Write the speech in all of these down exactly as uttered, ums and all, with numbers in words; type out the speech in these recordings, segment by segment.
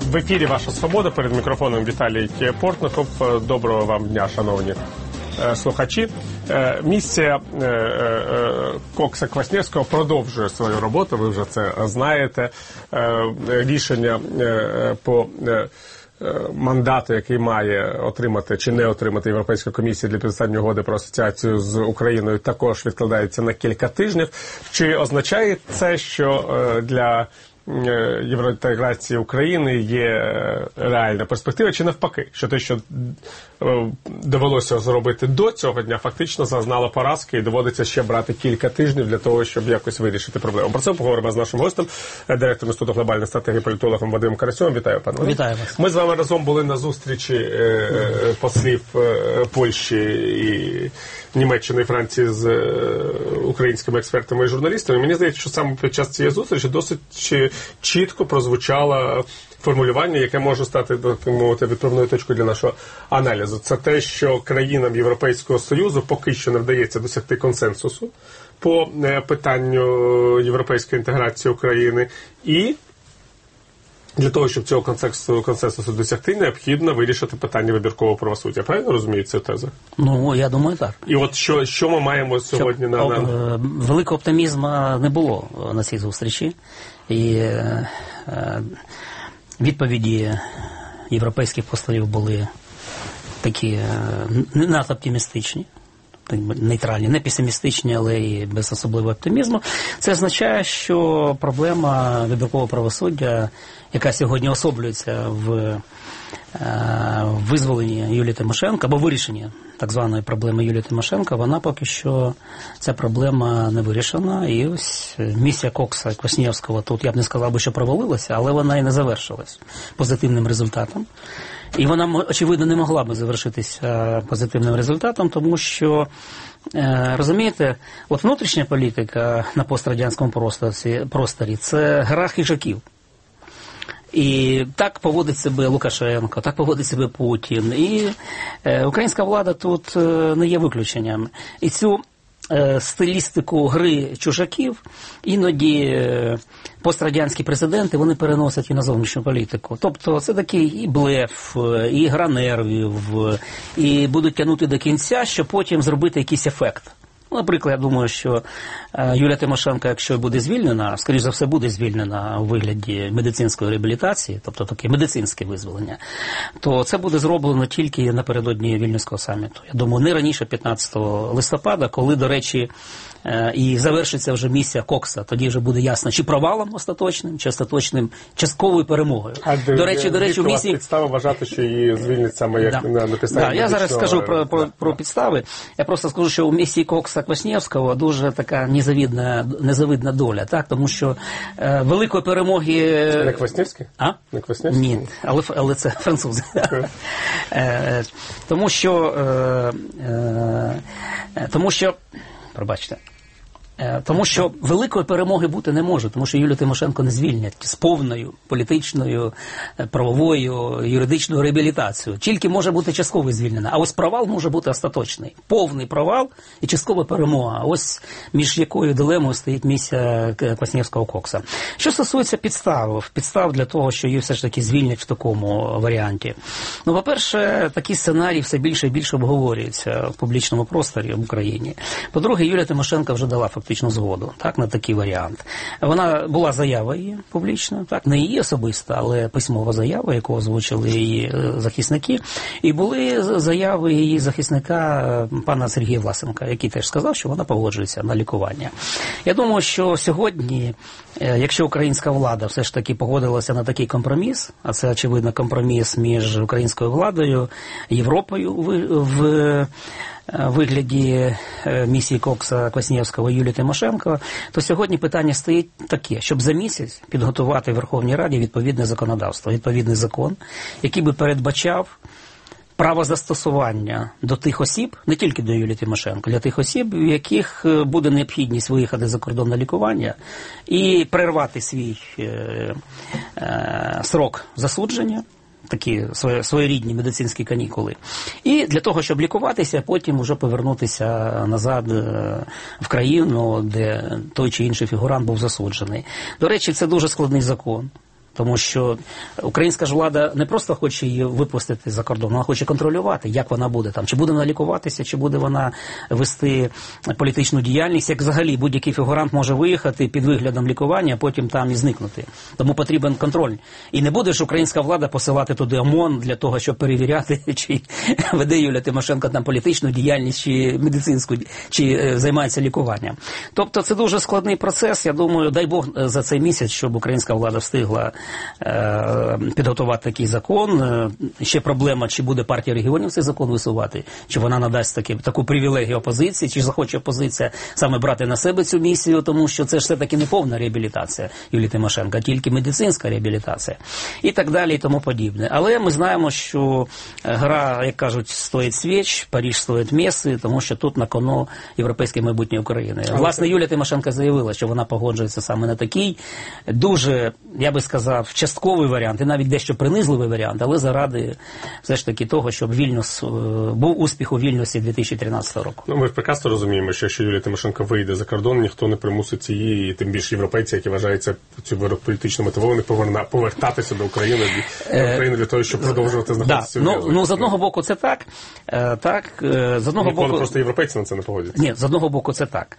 В ефірі «Ваша свобода», перед мікрофоном Віталій Портников. Доброго вам дня, шановні слухачі. Місія Кокса Квасневського продовжує свою роботу, ви вже це знаєте. Рішення по мандату, який має отримати чи не отримати Європейська комісія для підписання угоди про асоціацію з Україною, також відкладається на кілька тижнів. Чи означає це, що для євроінтеграції України є реальна перспектива, чи навпаки, що те, що довелося зробити до цього дня, фактично зазнало поразки і доводиться ще брати кілька тижнів для того, щоб якось вирішити проблему. Про це поговоримо з нашим гостем, директором Інституту глобальної стратегії, політологом Вадимом Карасьовим. Вітаю, пане Вадим. Вітаю вас. Ми з вами разом були на зустрічі послів Польщі і Німеччини і Франції з українськими експертами і журналістами. Мені здається, що саме під час цієї зустрічі досить чітко прозвучало формулювання, яке може стати, так мовити, відправною точкою для нашого аналізу. Це те, що країнам Європейського Союзу поки що не вдається досягти консенсусу по питанню європейської інтеграції України, і для того, щоб цього консенсусу, консенсусу досягти, необхідно вирішити питання вибіркового правосуддя. Правильно розумію цю тезу? Ну, я думаю, так. І от що, що ми маємо сьогодні Щоб, на... на... Великого оптимізму не було на цій зустрічі. І е, відповіді європейських послів були такі е, не надто оптимістичні, нейтральні, не песимістичні, але і без особливого оптимізму. Це означає, що проблема вибіркового правосуддя, яка сьогодні особлюється в визволенні Юлії Тимошенко, або вирішенні так званої проблеми Юлії Тимошенко, вона поки що, ця проблема не вирішена. І ось місія Кокса Квасневського тут, я б не сказав би, що провалилася, але вона і не завершилась позитивним результатом. І вона, очевидно, не могла би завершитися позитивним результатом, тому що, розумієте, от внутрішня політика на пострадянському просторі – це гра хижаків. І так поводить себе Лукашенко, так поводить себе Путін. І е, українська влада тут е, не є виключенням. І цю е, стилістику гри чужаків іноді е, пострадянські президенти, вони переносять і на зовнішню політику. Тобто це такий і блеф, і гра нервів, і будуть тягнути до кінця, щоб потім зробити якийсь ефект. Наприклад, я думаю, що Юлія Тимошенко, якщо буде звільнена, скоріш за все буде звільнена у вигляді медицинської реабілітації, тобто таке медицинське визволення, то це буде зроблено тільки напередодні Вільнюського саміту. Я думаю, не раніше п'ятнадцятого листопада, коли, до речі, і завершиться вже місія Кокса. Тоді вже буде ясно, чи провалом остаточним, чи остаточним частковою перемогою. А до речі, до речі, у місії підстави вважати, що її звільнять саме як да. на, на підставі. Да, я зараз скажу про, про, про підстави. Я просто скажу, що у місії Кокса Квасневського дуже така незавидна, незавидна доля, так? Тому що е, великої перемоги... Не Квасневський? А? Не Квасневський? Ні, але, але це французи. е, тому що... Е, е, тому що... Пробачте. Тому що великої перемоги бути не може, тому що Юлію Тимошенко не звільнять з повною політичною, правовою, юридичною реабілітацією. Тільки може бути частково звільнена. А ось провал може бути остаточний. Повний провал і часткова перемога. Ось між якою дилемою стоїть місія Квасневського Кокса. Що стосується підстав, підстав для того, що її все ж таки звільнять в такому варіанті. Ну, по-перше, такі сценарії все більше і більше обговорюються в публічному просторі в Україні. По-друге, Юлія Тимошенко вже дала фактично згоду, так, на такий варіант. Вона була заява її публічна, так, не її особиста, але письмова заява, яку озвучили її захисники, і були заяви її захисника пана Сергія Власенка, який теж сказав, що вона погоджується на лікування. Я думаю, що сьогодні, якщо українська влада все ж таки погодилася на такий компроміс, а це, очевидно, компроміс між українською владою, Європою в, в вигляді місії Кокса Квасневського і Юлії Тимошенко, то сьогодні питання стоїть таке, щоб за місяць підготувати в Верховній Раді відповідне законодавство, відповідний закон, який би передбачав право застосування до тих осіб, не тільки до Юлії Тимошенко, для тих осіб, в яких буде необхідність виїхати за кордон на лікування і перервати свій е, е, срок засудження, такі своєрідні медицинські канікули. І для того, щоб лікуватися, потім вже повернутися назад в країну, де той чи інший фігурант був засуджений. До речі, це дуже складний закон. Тому що українська ж влада не просто хоче її випустити за кордон, вона хоче контролювати, як вона буде там, чи буде вона лікуватися, чи буде вона вести політичну діяльність, як взагалі будь-який фігурант може виїхати під виглядом лікування, а потім там і зникнути. Тому потрібен контроль. І не буде ж українська влада посилати туди ОМОН для того, щоб перевіряти, чи веде Юлія Тимошенко там політичну діяльність, чи медицинську, чи займається лікуванням. Тобто це дуже складний процес. Я думаю, дай Бог за цей місяць, щоб українська влада встигла підготувати такий закон. Ще проблема, чи буде партія регіонів цей закон висувати, чи вона надасть таки, таку привілегію опозиції, чи захоче опозиція саме брати на себе цю місію, тому що це ж все-таки не повна реабілітація Юлії Тимошенко, а тільки медицинська реабілітація. І так далі, і тому подібне. Але ми знаємо, що гра, як кажуть, стоїть свіч, Париж стоїть меси, тому що тут на кону європейське майбутнє України. Власне, Юлія Тимошенко заявила, що вона погоджується саме на такий дуже, я би сказав, частковий варіант, і навіть дещо принизливий варіант, але заради все ж таки того, щоб Вільнюс, був успіх у Вільнюсі дві тисячі тринадцятого року. Ну, ми ж прекрасно розуміємо, що якщо Юлія Тимошенко вийде за кордон, ніхто не примусить її, і тим більше європейці, які вважаються цю вирок політично мотивованих, повертатися до України, до України для того, щоб продовжувати знаходитися да. в ну, ну, з одного боку це так, так, з одного Ніколи боку... просто європейці на це не погодяться. Ні, з одного боку це так.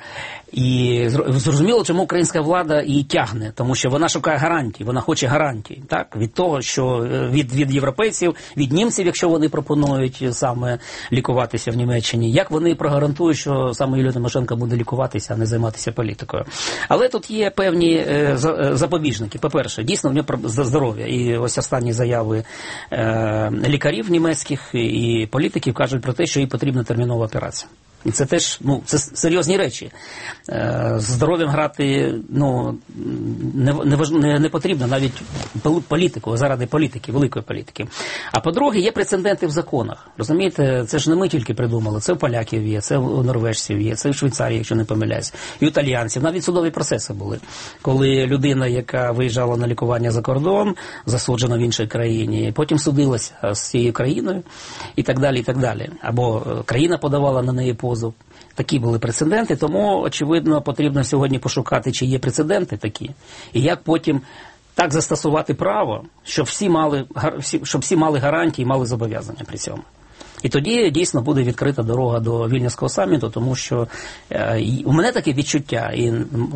І зрозуміло, чому українська влада її тягне, тому що вона шукає гарантій, вона хоче гарантій, так, від того, що від, від європейців, від німців, якщо вони пропонують саме лікуватися в Німеччині, як вони прогарантують, що саме Юлія Тимошенко буде лікуватися, а не займатися політикою. Але тут є певні е, запобіжники. По-перше, дійсно в нього здоров'я. І ось останні заяви е, лікарів німецьких і політиків кажуть про те, що їй потрібна термінова операція. І це теж, ну, це серйозні речі. З здоров'ям грати, ну, не, не, не потрібно навіть політику, заради політики, великої політики. А по-друге, є прецеденти в законах. Розумієте, це ж не ми тільки придумали, це у поляків є, це у норвежців є, це в Швейцарії, якщо не помиляюсь, і у італіянців. Навіть судові процеси були. Коли людина, яка виїжджала на лікування за кордон, засуджена в іншій країні, потім судилася з цією країною і так далі, і так далі. Або країна подавала на неї позов. Такі були прецеденти, тому, очевидно, потрібно сьогодні пошукати, чи є прецеденти такі, і як потім так застосувати право, щоб всі мали, щоб всі мали гарантії, мали зобов'язання при цьому. І тоді дійсно буде відкрита дорога до Вільнюського саміту, тому що е, у мене таке відчуття, і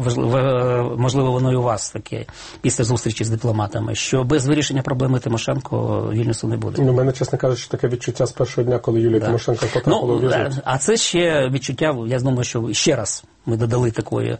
можливо воно і у вас таке, після зустрічі з дипломатами, що без вирішення проблеми Тимошенко Вільнюсу не буде. У мене, чесно кажучи, таке відчуття з першого дня, коли Юлія да. Тимошенко потрапила ну, у в'язницю. А це ще відчуття, я думаю, що ще раз ми додали такої,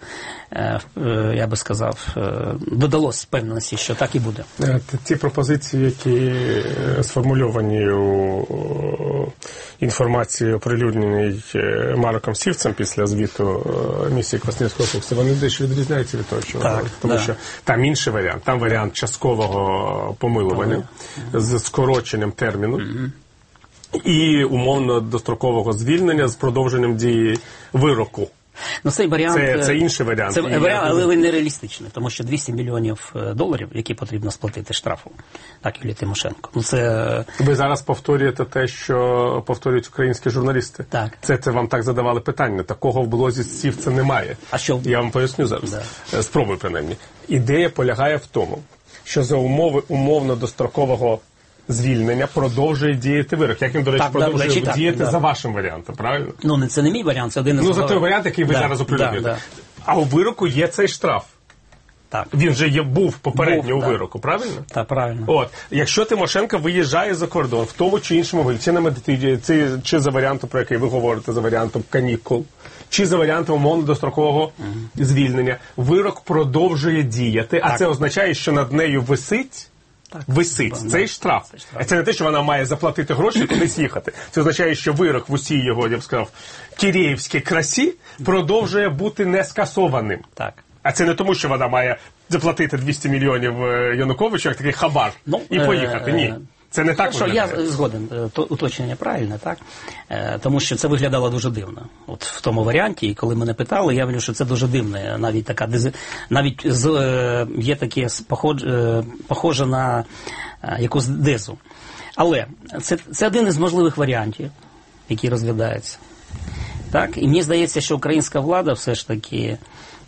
я би сказав, додалось впевненості, що так і буде. Ті пропозиції, які сформульовані у інформації, оприлюдненій Марком Сівцем після звіту місії Квасневського коксу, вони дещо відрізняються від того, що так, тому да. що там інший варіант, там варіант часткового помилування ага. з скороченням терміну. Угу. І умовно дострокового звільнення з продовженням дії вироку. Ну, цей варіант, це, це інший варіант. Це варіант, але він нереалістичний, тому що двісті мільйонів доларів, які потрібно сплатити штрафу, так, Юлії Тимошенко. Ну, це... Ви зараз повторюєте те, що повторюють українські журналісти. Так. Це, це вам так задавали питання. Такого в блозі Сівця немає. А що? Я вам поясню зараз. Да. Спробую, принаймні. Ідея полягає в тому, що за умови умовно-дострокового звільнення продовжує діяти вирок. Як він, до речі, так, продовжує да, діяти так, за да. вашим варіантом, правильно? Ну, це не мій варіант, це один із... Ну, за той варіант, який ви да, зараз оприлюднюєте. Да, да. А у вироку є цей штраф. Так. Він же є, був попередньо був, у вироку, так. правильно? Так, правильно. От, якщо Тимошенко виїжджає за кордон в тому чи іншому вигляді, чи на медитації, чи, чи за варіантом, про який ви говорите, за варіантом канікул, чи за варіантом умовно-дострокового угу. звільнення, вирок продовжує діяти, так. а це означає, що над нею висить Так, висить цей да, штраф. Це штраф. А це не те, що вона має заплатити гроші і кудись їхати. Це означає, що вирок в усій його, я б сказав, киреївській красі продовжує бути не скасованим. Так. А це не тому, що вона має заплатити двісті мільйонів Януковичу, як такий хабар, ну, і поїхати. Ні. Це не так виглядає. Я згоден, то уточнення правильне, так? Тому що це виглядало дуже дивно. От в тому варіанті, і коли мене питали, я говорю, що це дуже дивне. Навіть така навіть з, є таке похож, похоже на якусь дезу. Але це, це один із можливих варіантів, який розглядається. Так? І мені здається, що українська влада все ж таки,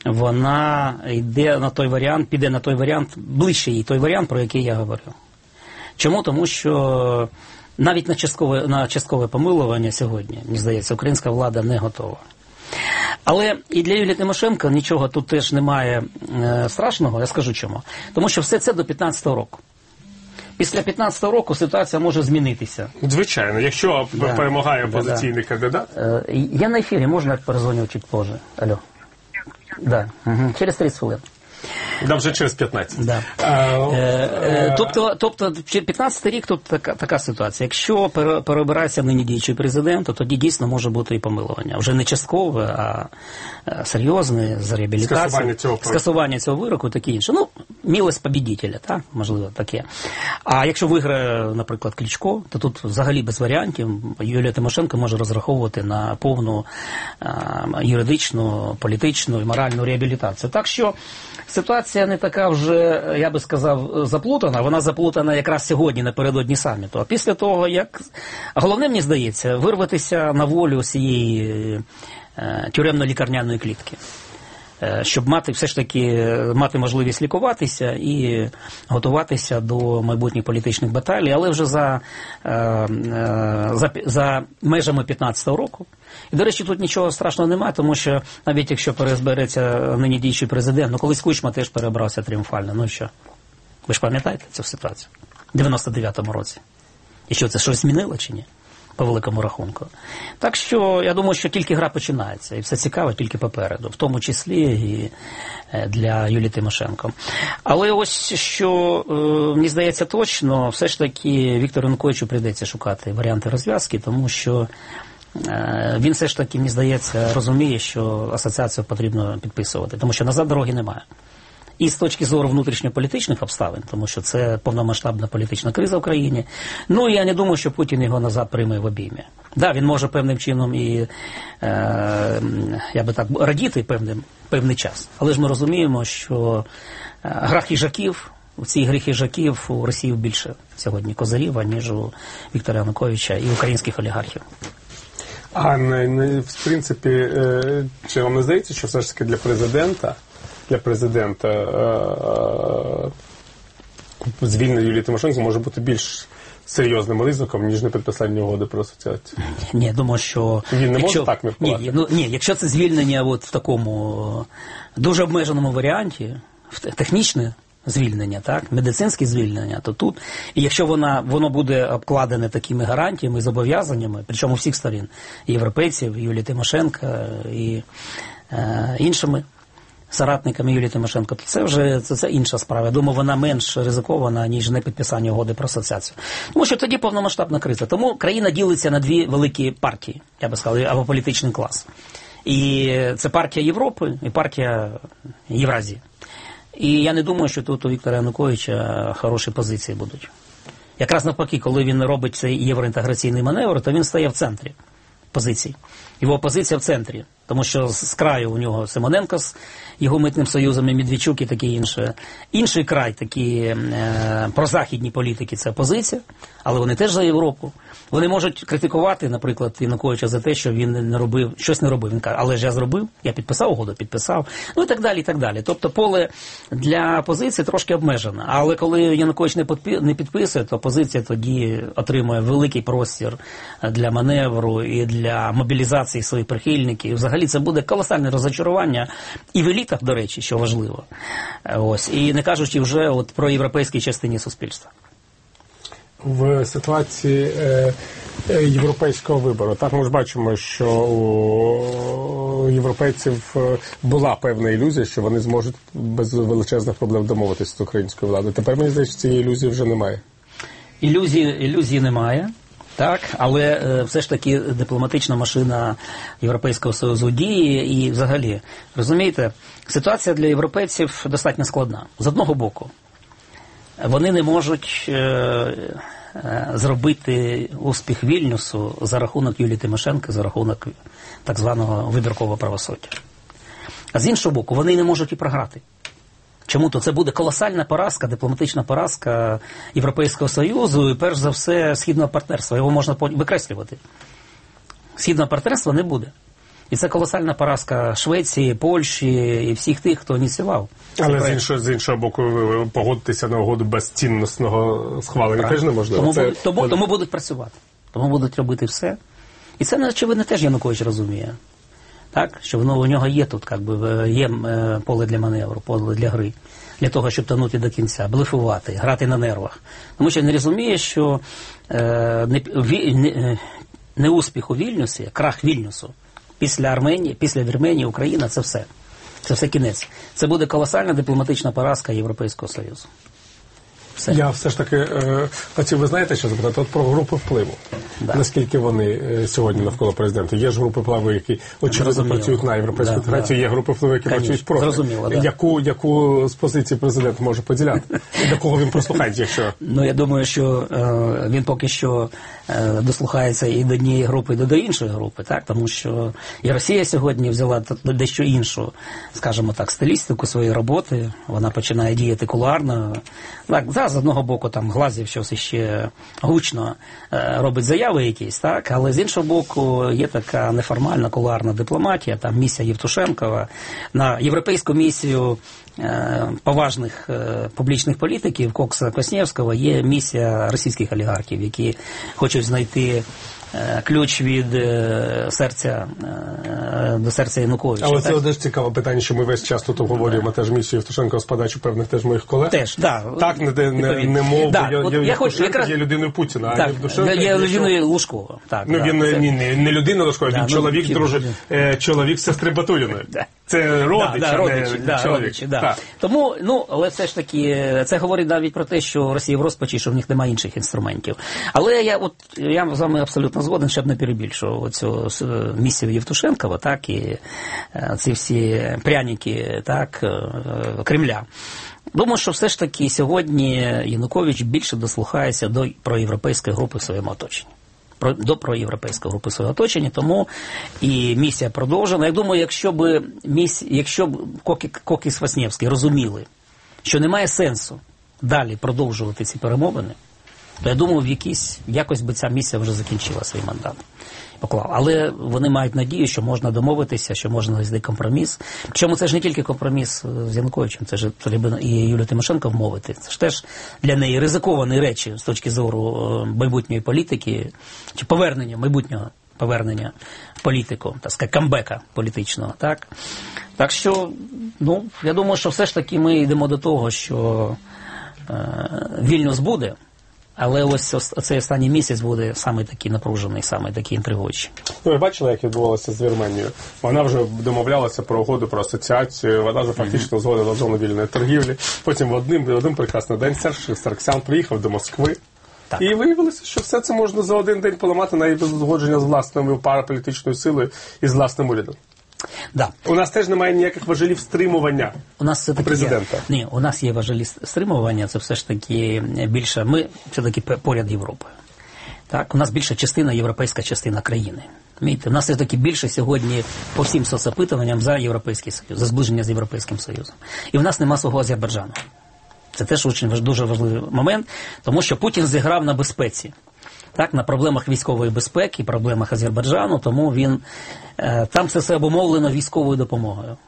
вона йде на той варіант, піде на той варіант, ближче їй той варіант, про який я говорив. Чому? Тому що навіть на часткове, на часткове помилування сьогодні, мені здається, українська влада не готова. Але і для Юлії Тимошенко нічого тут теж немає е, страшного, я скажу чому. Тому що все це до п'ятнадцятого року. Після п'ятнадцятого року ситуація може змінитися. Звичайно, якщо да. перемагає опозиційний да, кандидат. Е, я на ефірі, можна перезвоню чуть позже. Алло. Да. Угу. Через тридцять хвилин. Да, вже через п'ятнадцять. Да. А, е, е, тобто, тобто, п'ятнадцятий рік тут така, така ситуація. Якщо переобирається нині діючий президент, то тоді дійсно може бути і помилування. Вже не часткове, а серйозне, з реабілітацією. Скасування цього, скасування цього вироку, таке інше. Ну, милость побідітеля, так? Можливо, таке. А якщо виграє, наприклад, Кличко, то тут взагалі без варіантів Юлія Тимошенко може розраховувати на повну а, юридичну, політичну і моральну реабілітацію. Так що ситуація не така вже, я би сказав, заплутана. Вона заплутана якраз сьогодні, напередодні саміту. А після того, як... Головне, мені здається, вирватися на волю з цієї е, тюремно-лікарняної клітки. Е, щоб мати все ж таки мати можливість лікуватися і готуватися до майбутніх політичних баталій, але вже за, е, е, за, за межами п'ятнадцятого року. І, до речі, тут нічого страшного немає, тому що навіть якщо перезбереться нині діючий президент, ну колись Кучма теж перебрався тріумфально, ну і що? Ви ж пам'ятаєте цю ситуацію? В дев'яносто дев'ятому році. І що, це щось змінило чи ні? По великому рахунку. Так що, я думаю, що тільки гра починається, і все цікаво тільки попереду, в тому числі і для Юлії Тимошенко. Але ось, що, мені здається, точно, все ж таки Віктору Януковичу прийдеться шукати варіанти розв'язки, тому що він все ж таки, мені здається, розуміє, що асоціацію потрібно підписувати, тому що назад дороги немає. І з точки зору внутрішньополітичних обставин, тому що це повномасштабна політична криза в країні. Ну, я не думаю, що Путін його назад прийме в обіймі. Да, він може певним чином і, е, я би так, радіти певним, певний час. Але ж ми розуміємо, що гра хижаків, в цій грі хижаків у Росії більше сьогодні козирів, ніж у Віктора Януковича і українських олігархів. А не, не, в принципі, е, чи вам не здається, що все ж таки для президента для президента е, е, звільнення Юлії Тимошенко може бути більш серйозним ризиком, ніж не підписання угоди про асоціацію? Ні, думаю, що... Він не якщо... може так міркувати? Ні, ну, ні, якщо це звільнення от в такому дуже обмеженому варіанті, технічне звільнення, так, медицинське звільнення, то тут, і якщо вона, воно буде обкладене такими гарантіями, зобов'язаннями, причому всіх сторін, і європейців, і Юлії Тимошенко, і е, іншими соратниками Юлії Тимошенко, то це вже це, це інша справа. Я думаю, вона менш ризикована, ніж не підписання угоди про асоціацію. Тому що тоді повномасштабна криза. Тому країна ділиться на дві великі партії, я би сказав, або політичний клас. І це партія Європи і партія Євразії. І я не думаю, що тут у Віктора Януковича хороші позиції будуть. Якраз навпаки, коли він робить цей євроінтеграційний маневр, то він стає в центрі позицій. Його позиція в центрі. Тому що з краю у нього Симоненко з його митним союзом і Медведчук і таке інше. Інший край, такі е, прозахідні політики, це опозиція, але вони теж за Європу. Вони можуть критикувати, наприклад, Януковича за те, що він не робив, щось не робив. Він каже, але ж я зробив, я підписав угоду, підписав, ну і так далі, і так далі. Тобто поле для опозиції трошки обмежене. Але коли Янукович не, підпи, не підписує, то опозиція тоді отримує великий простір для маневру і для мобілізації своїх прихильників. Взагалі це буде колосальне розчарування і в елітах, до речі, що важливо. Ось. І не кажучи вже от про європейській частині суспільства. В ситуації е, е, європейського вибору, так ми ж бачимо, що у європейців була певна ілюзія, що вони зможуть без величезних проблем домовитися з українською владою. Тепер, мені здається, цієї ілюзії вже немає. Ілюзії, ілюзії немає. Так, але е, все ж таки дипломатична машина Європейського Союзу діє і взагалі, розумієте, ситуація для європейців достатньо складна. З одного боку, вони не можуть е, е, зробити успіх Вільнюсу за рахунок Юлії Тимошенко, за рахунок так званого вибіркового правосуддя. А з іншого боку, вони не можуть і програти. Чому? То це буде колосальна поразка, дипломатична поразка Європейського Союзу і, перш за все, Східного партнерства. Його можна викреслювати. Східного партнерства не буде. І це колосальна поразка Швеції, Польщі і всіх тих, хто ініціював. Але з іншого, з іншого боку, погодитися на угоду без цінностного схвалення так. теж неможливо. Тому, це... тому, тому будуть працювати. Тому будуть робити все. І це, очевидно, теж Янукович розуміє. Так? Що воно, у нього є тут, як би, є поле для маневру, поле для гри. Для того, щоб тонути до кінця, блефувати, грати на нервах. Тому що він розуміє, що е, не, не, не успіх у Вільнюсі, крах Вільнюсу, після Арменії, після Вірменії, Україна – це все. Це все кінець. Це буде колосальна дипломатична поразка Європейського Союзу. Все. Я все ж таки е, хотів, ви знаєте, що запитати? От про групи впливу. Да. Наскільки вони е, сьогодні навколо президента? Є ж групи впливу, які очевидно працюють на Європейську да, Федерацію, да. Є групи впливу, які Конечно. працюють проти. Зрозуміло, да. Яку, яку з позиції президент може поділяти? І до кого він прослухається, якщо... Ну, я думаю, що е, він поки що е, дослухається і до однієї групи, і до іншої групи, так? Тому що і Росія сьогодні взяла дещо іншу, скажімо так, стилістику своєї роботи. Вона починає діяти кулуарно. Так, зараз, з одного боку, там Глазів щось іще гучно е, робить заяви якісь, так? Але з іншого боку, є така неформальна кулуарна дипломатія, там місія Євтушенкова. На європейську місію е, поважних е, публічних політиків Кокса Квасневського є місія російських олігархів, які хочуть знайти ключ від е, серця е, до серця Януковича. Але це теж цікаве питання, що ми весь час тут обговорюємо теж місію Євтушенка з подачі певних теж моїх колег. Теж, да. Так, не, не, не мов, да, я, я, я Євтушенко якраз... є людиною Путіна, так, а Євтушенко... є, є людиною Лужкова. Так, ну, да, він це... не, не, не людина Лужкова, да, він ну, чоловік, він... друже, е, чоловік сестри Батуліної. Це родич, да, да, а родичі, не да, чоловік. Родичі, да. Так. Тому, ну, але все ж таки, це говорить навіть про те, що Росія в розпачі, що в них немає інших інструментів. Але я, от, я з вами абсолютно згоден, щоб не перебільшував цю місію Євтушенкова, так, і ці всі пряники, так, Кремля. Думаю, що все ж таки сьогодні Янукович більше дослухається до проєвропейської групи в своєму оточенні. Про, до проєвропейської групи свого оточення, тому і місія продовжена. Я думаю, якщо б міс... якщо б Кокіс Квасневський розуміли, що немає сенсу далі продовжувати ці перемовини, то я думаю, в якійсь якось би ця місія вже закінчила свій мандат. Поклав. Але вони мають надію, що можна домовитися, що можна знайти компроміс. Причому це ж не тільки компроміс з Януковичем, це ж треба і Юлію Тимошенко вмовити. Це ж теж для неї ризиковані речі з точки зору майбутньої політики, чи повернення, майбутнього повернення політику, так сказати, камбека політичного. Так? Так що, ну, я думаю, що все ж таки ми йдемо до того, що е, Вільнюс буде. Але ось цей останній місяць буде саме такий напружений, саме такий інтригуючий. Ну, ви бачили, як відбувалося з Вірменією? Вона вже домовлялася про угоду, про асоціацію, вона вже фактично згодила зону вільної торгівлі. Потім в один, в один прекрасний день Серж Сарксян приїхав до Москви. Так. І виявилося, що все це можна за один день поламати на узгодження з власною параполітичною силою і з власним урядом. Да. У нас теж немає ніяких важелів стримування у нас все-таки президента. Є. Ні, у нас є важелі стримування, це все ж таки більше, ми все-таки поряд Європою. Так, у нас більша частина, європейська частина країни. Мійте, у нас все-таки більше сьогодні по всім соцопитуванням за Європейський Союз, за зближення з Європейським Союзом. І у нас нема свого Азербайджану. Це теж дуже важливий момент, тому що Путін зіграв на безпеці. Так, на проблемах військової безпеки, проблемах Азербайджану, тому він, е, там це все обумовлено військовою допомогою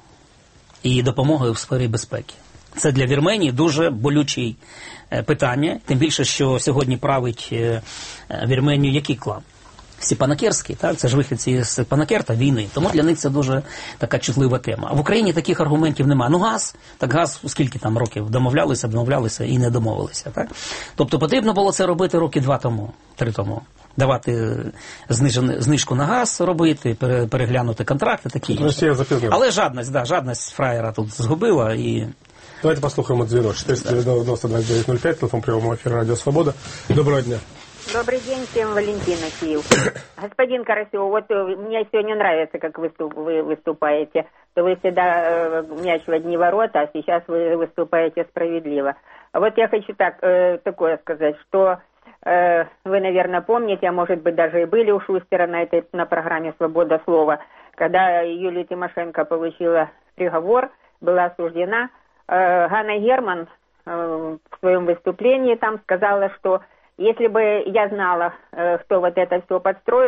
і допомогою в сфері безпеки. Це для Вірменії дуже болюче е, питання, тим більше, що сьогодні править е, Вірменію який клан? Степанакерський, так, це ж вихідці з Степанакерта, війни, тому для них це дуже така чутлива тема. А в Україні таких аргументів немає. Ну газ, так газ, скільки там років домовлялися, домовлялися і не домовилися, так? Тобто потрібно було це робити роки два тому, три тому. Давати знижен, знижку на газ робити, переглянути контракти, такі інші. Але жадність, да, жадність фраєра тут згубила і... Давайте послухаємо дзвінок. чотириста дев'яносто двадцять дев'ять нуль п'ять, телефон прямого ефіру Радіо Свобода. Доброго дня. Добрый день всем, Валентина, Киев. Господин Карасев, вот мне сегодня нравится, как выступ, вы выступаете. То вы всегда э, мяч в одни ворота, а сейчас вы выступаете справедливо. А вот я хочу так, э, такое сказать, что э, вы, наверное, помните, а может быть даже и были у Шустера на этой на программе «Свобода слова», когда Юлия Тимошенко получила приговор, была осуждена. Э, Ганна Герман э, в своем выступлении там сказала, что если бы я знала, кто вот это все подстроил,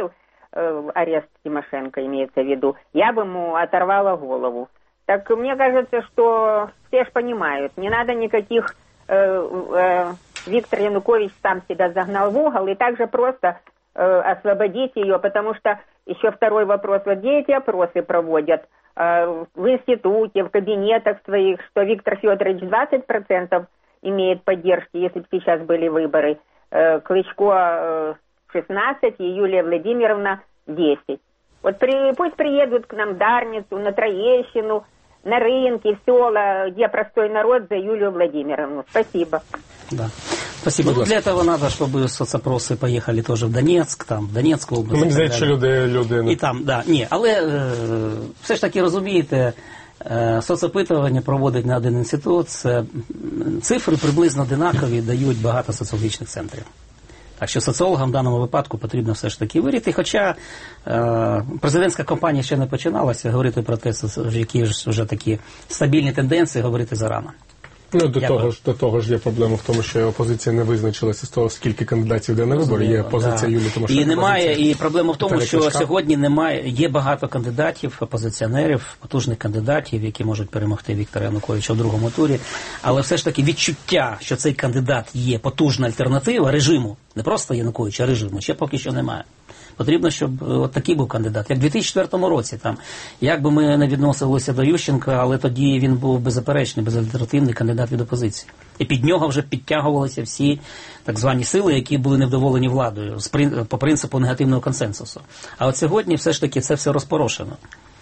э, арест Тимошенко имеется в виду, я бы ему оторвала голову. Так мне кажется, что все ж понимают, не надо никаких... Э, э, Виктор Янукович сам себя загнал в угол, и также просто э, освободить ее, потому что еще второй вопрос, вот где эти опросы проводят? Э, в институте, в кабинетах своих, что Виктор Федорович двадцать процентов имеет поддержки, если бы сейчас были выборы, э, Клычко э, шестнадцать и Юлия Владимировна десять. Вот при, пусть приедут к нам в Дарницу, на Троещину, на рынки, в села, где простой народ, за Юлию Владимировну. Спасибо. Да. Спасибо. Ну, для этого надо, чтобы соцопросы поїхали теж в Донецьк, там, в Донецьку область. Мені здається, що люди, люди... І там, да, ні, але е, все ж таки розумієте, е, соцопитування проводить не один інститут, це цифри приблизно одинакові, дають багато соціологічних центрів. Так що соціологам в даному випадку потрібно все ж таки вирішити. Хоча е, президентська кампанія ще не починалася, говорити про те, які ж вже такі стабільні тенденції, говорити зарано. Ну, до того, ж, до того ж є проблема в тому, що опозиція не визначилася з того, скільки кандидатів йде на вибори. Є позиція да. Юлії Тимошенко. І немає, і проблема в тому, що Кличка. Сьогодні немає, є багато кандидатів, опозиціонерів, потужних кандидатів, які можуть перемогти Віктора Януковича у другому турі. Але все ж таки відчуття, що цей кандидат є потужна альтернатива режиму, не просто Януковича, а режиму, ще поки що немає. Потрібно, щоб от такий був кандидат. Як в дві тисячі четвертому році, там, як би ми не відносилися до Ющенка, але тоді він був беззаперечний, безальтернативний кандидат від опозиції. І під нього вже підтягувалися всі так звані сили, які були невдоволені владою, по принципу негативного консенсусу. А от сьогодні все ж таки це все розпорошено.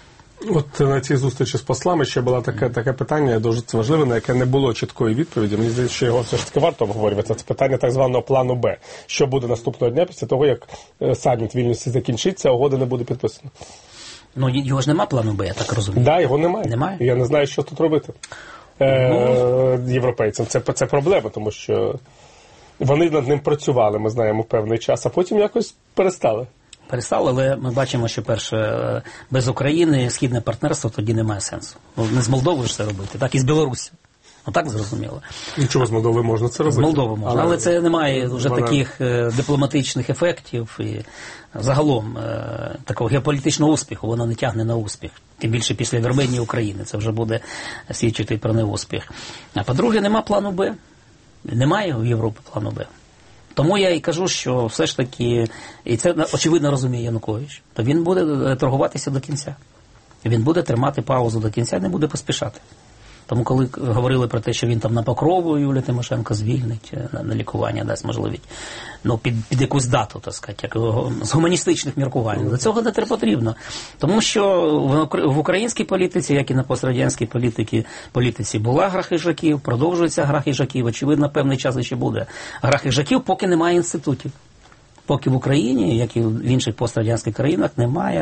От на цій зустрічі з послами ще було таке, таке питання, дуже важливе, на яке не було чіткої відповіді. Мені здається, що його все ж таки варто обговорювати. Це питання так званого плану Б. Що буде наступного дня після того, як саміт Вільнюсі закінчиться, а угода не буде підписана? Ну, його ж нема плану Б, я так розумію. Так, да, його немає. Немає? Я не знаю, що тут робити е- ну... європейцям. Це, це проблема, тому що вони над ним працювали, ми знаємо, певний час, а потім якось перестали. Перестали, але ми бачимо, що перше, без України східне партнерство тоді немає сенсу. Не з Молдовою ж це робити, так і з Білорусі. Ну так зрозуміло. Нічого, з Молдови можна це робити. З Молдови можна, але, але це не має вже вона... таких е, дипломатичних ефектів і загалом е, такого геополітичного успіху, воно не тягне на успіх. Тим більше після Вірменії України, це вже буде свідчити про неуспіх. А по-друге, нема плану Б. Немає у Європи плану Б. Тому я і кажу, що все ж таки, і це очевидно розуміє Янукович, то він буде торгуватися до кінця. Він буде тримати паузу до кінця і не буде поспішати. Тому коли говорили про те, що він там на Покрову Юлію Тимошенко звільнить, на, на лікування дасть можливість, ну, під, під якусь дату, так сказати, як, з гуманістичних міркувань. До цього не потрібно. Тому що в, в українській політиці, як і на пострадянській політиці, політиці була гра хижаків, продовжується гра хижаків, очевидно, певний час ще буде гра хижаків, поки немає інститутів. Поки в Україні, як і в інших пострадянських країнах, немає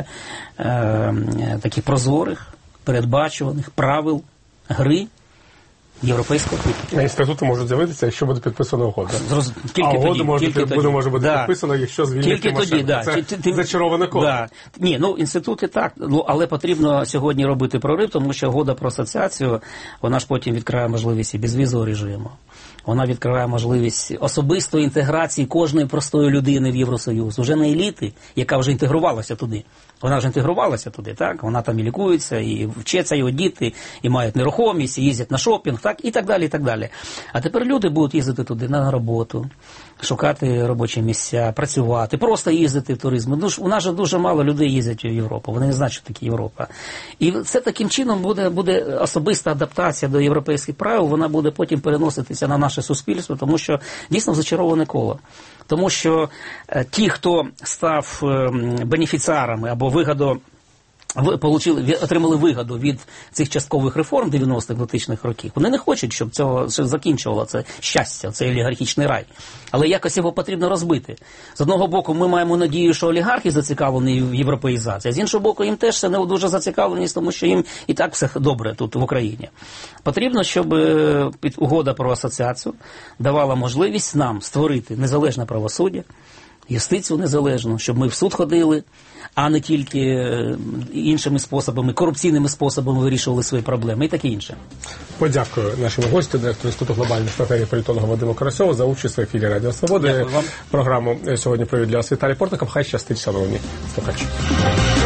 е, таких прозорих, передбачуваних правил гри європейського типу. Інститути можуть з'явитися, якщо буде підписана угода. Зроз... Тільки а угода тоді, може, тільки буде, тоді. може бути да. підписана, якщо звільнять Тільки тоді, да. Це Ти, зачароване коло. Да. Ні, ну інститути так, але потрібно сьогодні робити прорив, тому що угода про асоціацію, вона ж потім відкриває можливість і безвізового режиму. Вона відкриває можливість особистої інтеграції кожної простої людини в Євросоюз. Уже не еліти, яка вже інтегрувалася туди. Вона вже інтегрувалася туди, так? Вона там і лікується, і вчаться його діти, і мають нерухомість, і їздять на шопінг, так? І так далі, і так далі. А тепер люди будуть їздити туди на роботу, шукати робочі місця, працювати, просто їздити в туризм. Ну, у нас же дуже мало людей їздять в Європу, вони не знають, що таке Європа. І це таким чином буде, буде особиста адаптація до європейських правил, вона буде потім переноситися на наше суспільство, тому що дійсно зачароване коло. Тому що е, ті, хто став е, бенефіціарами або вигоду, ви, получили, отримали вигоду від цих часткових реформ дев'яностих двохтисячних років, вони не хочуть, щоб цього закінчувало це щастя, цей олігархічний рай. Але якось його потрібно розбити. З одного боку, ми маємо надію, що олігархи зацікавлені в європеїзації, а з іншого боку, їм теж це не дуже зацікавленість, тому що їм і так все добре тут в Україні. Потрібно, щоб угода про асоціацію давала можливість нам створити незалежне правосуддя, юстицію незалежну, щоб ми в суд ходили, а не тільки іншими способами, корупційними способами вирішували свої проблеми і таке інше. Подякую нашому гостю, директору Інституту глобальних стратегій політолога Вадиму Карасьову за участь в ефірі Радіо Свобода. Програму сьогодні провів для вас Віталій Портников. Хай щастить, шановні слухачі.